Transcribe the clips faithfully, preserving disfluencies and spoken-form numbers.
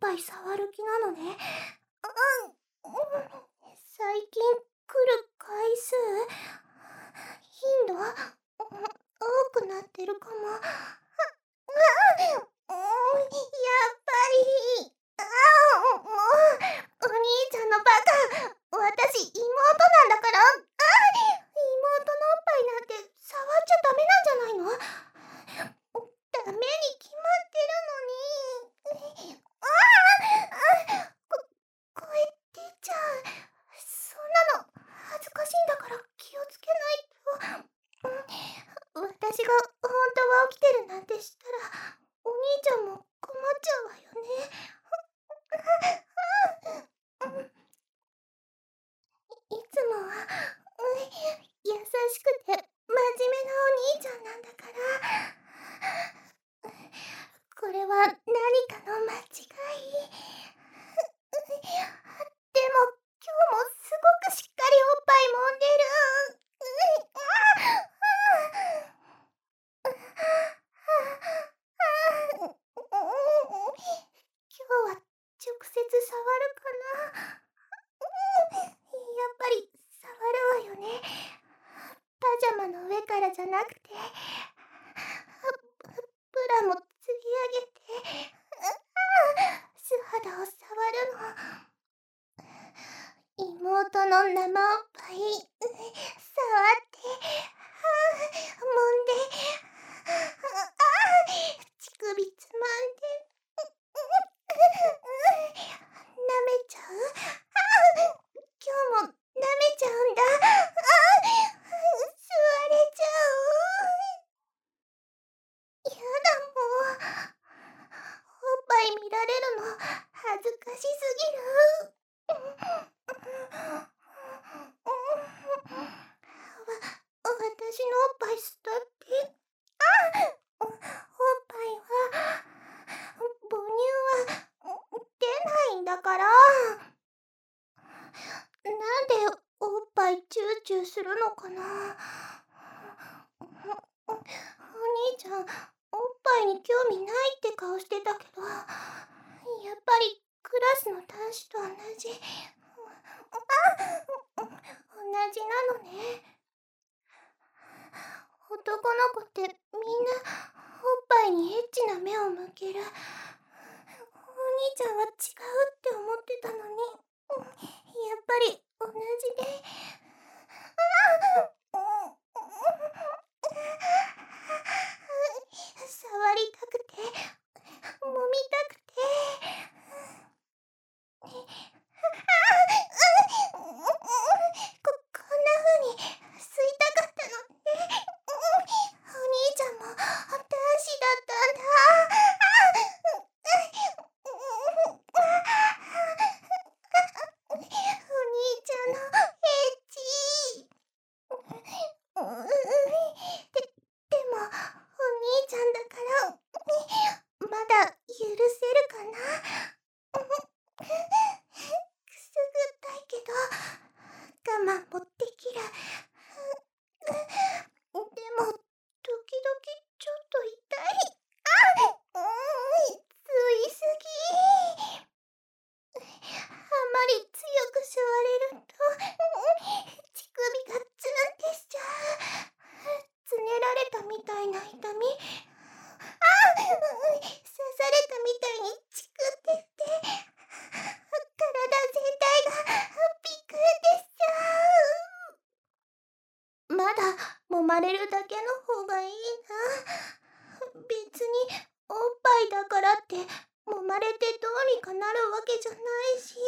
ぱい触る気なのね。うん、最近来る回数、頻度、多くなってるかも。やっぱり、ああ、もう、お兄ちゃんのバカ、私妹なんだから、あ、妹のおっぱいなんて触っちゃダメなんじゃないの？ダメに決まってるのに。ああ、こ、声出ちゃう。そんなの恥ずかしいんだから気をつけないと。私が本当は起きてるなんてしたら、お兄ちゃんも困っちゃうわよね。いつもは、優しくて真面目なお兄ちゃんなんだから。これは何かの間違い。でも今日もすごくしっかりおっぱい揉んでる。今日は直接触るかな。やっぱり触るわよね。パジャマの上からじゃなくて、ブラもつり上げて、素肌を触るの。妹の生おっぱい、触って、揉んで、乳首つまんで、舐めちゃう？今日も舐めちゃうんだ。吸われちゃう。やだもう。おっぱい見られるの恥ずかしすぎる。わ、私のおっぱい吸ったって。あ、おっぱいは、母乳は出ないんだから。なんでおっぱいチューチューするのかな。お兄ちゃん、おっぱいに興味ないって顔してたけど、やっぱりクラスの男子と同じ、あ、同じなのね。男の子ってみんなおっぱいにエッチな目を向ける。お兄ちゃんは違うって思ってたのに、やっぱり同じで。触りたくて、揉みたくて。こ、こんな風に吸いたかったのね。お兄ちゃんも男子だったんだ。お兄ちゃんのエッチ。で、でもお兄ちゃんだからまだ許せるかな。くすぐったいけど我慢もできる。でも時々ちょっと痛い。あ、うん、吸いすぎ。あまり強く吸われると乳首がツンってしちゃう。つねられたみたいな痛み。あ、刺されたみたいにチクってして体全体がピクってしちゃう。まだ揉まれるだけの方がいいな。別におっぱいだからって揉まれてどうにかなるわけじゃないし。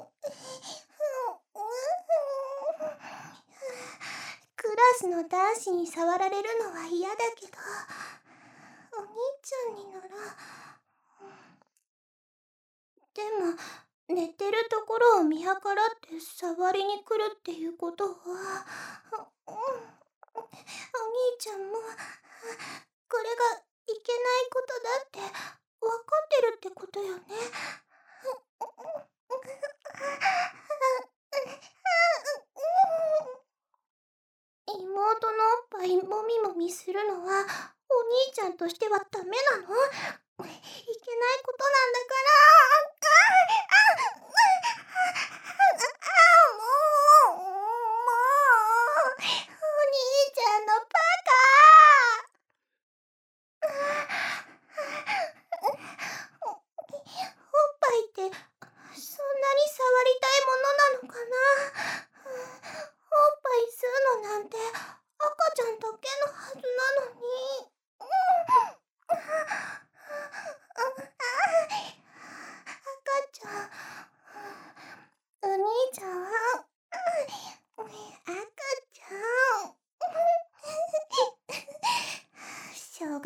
クラスの男子に触られるのは嫌だけど、お兄ちゃんになら。でも寝てるところを見計らって触りに来るっていうことは、お兄ちゃんもこれがいけないことだって分かってるってことよね。妹のおっぱいもみもみするのはお兄ちゃんとしてはダメなの？いけないことなんだから。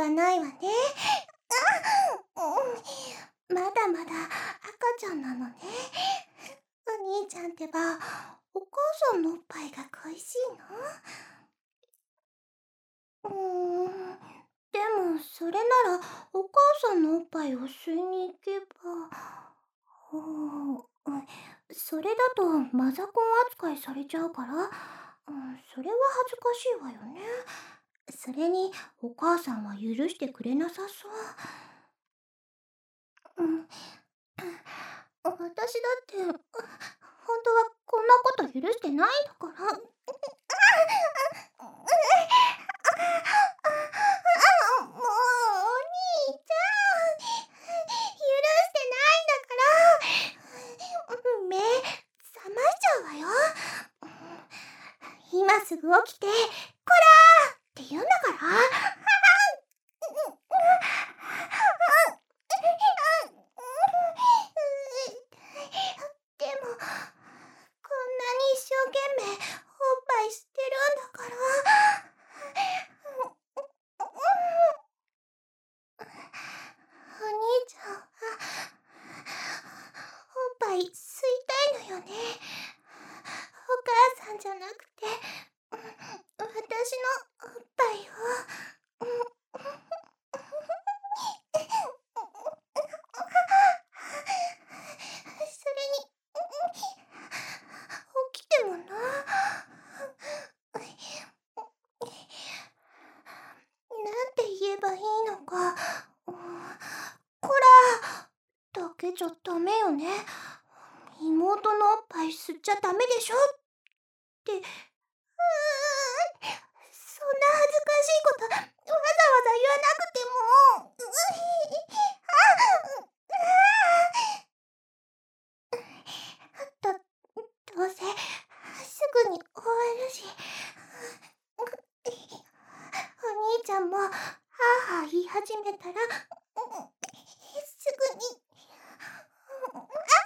がないわね。まだまだ赤ちゃんなのね。お兄ちゃんってば、お母さんのおっぱいが恋しいの？うーん、でもそれならお母さんのおっぱいを吸いに行けば。うーん、それだとマザコン扱いされちゃうから、うん、それは恥ずかしいわよね。それにお母さんは許してくれなさそう。うん、私だって、本当はこんなこと許してないんだから。もう、お兄ちゃん、許してないんだから。目、覚ましちゃうわよ。今すぐ起きて、こらーって言うんだから。でも、こんなに一生懸命おっぱい吸ってるんだから。お兄ちゃんはおっぱい吸いたいのよね。お母さんじゃなくて、私のおっぱいを。それに、起きてもな。なんて言えばいいのか。こらだけじゃダメよね。妹のおっぱい吸っちゃダメでしょって。うーん、そんな恥ずかしいことわざわざ言わなくても。ど、どうせすぐに終わるし。お兄ちゃんもはあはあ言い始めたらすぐには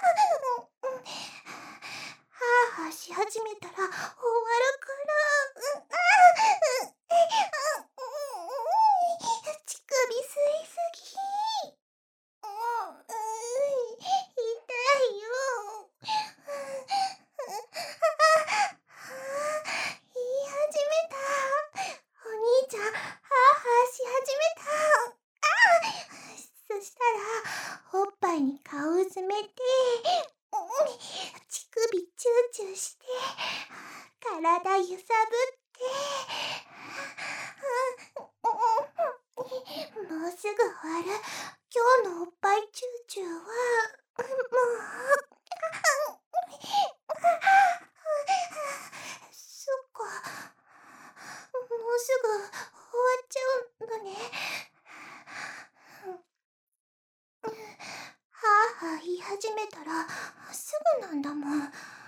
あはあし始めたら終わるから。乳首吸いすぎ。痛いよ。言い始めた。お兄ちゃん、はあはあし始めた。そしたら、おっぱいに顔うずめて、乳首チューチューして、体揺さぶって、もうすぐ終わる今日のおっぱいチューチューは、もう、そっか、もうすぐ終わっちゃうのね。はあはあ言い始めたらすぐなんだもん。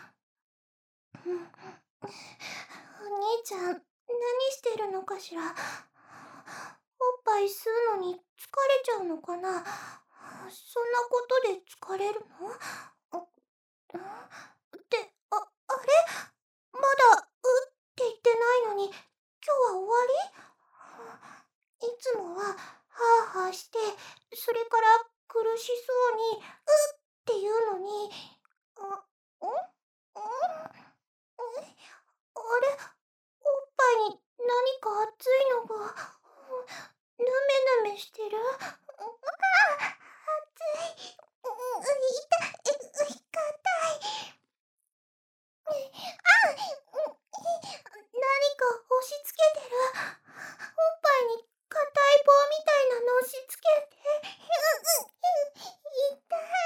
お兄ちゃん、何してるのかしら。おっぱい吸うのに疲れちゃうのかな。そんなことで疲れるの？って、あ、あれ？まだ、うって言ってないのに、今日は終わり？いつもは、はあはあして、それから苦しそうに、うって言うのに、あ、ん？ん？あれ？おっぱいに何か熱いのが、ぬめぬめしてる？あ、熱い。うん、痛い、硬い。あ、何か押し付けてる。おっぱいに硬い棒みたいなの押し付けて。痛い。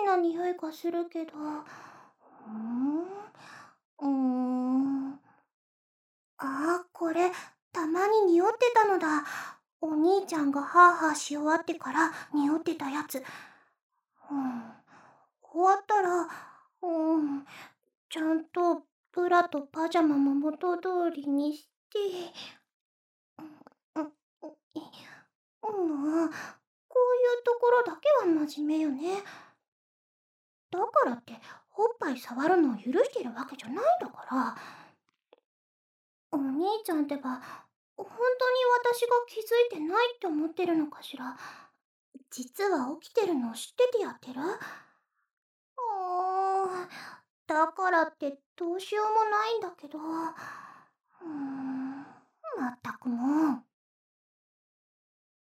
な匂いがするけど。うーん、うーん。ああ、これ、たまに匂ってたのだ。お兄ちゃんがハーハーし終わってから匂ってたやつ。うん。終わったら、うん、ちゃんとブラとパジャマも元通りにして、うん、うん、もう、こういうところだけは真面目よね。だからって、おっぱい触るのを許してるわけじゃないんだから。お兄ちゃんってば、本当に私が気づいてないって思ってるのかしら。実は起きてるのを知っててやってる？あー、だからってどうしようもないんだけど。うーん、まったくもう。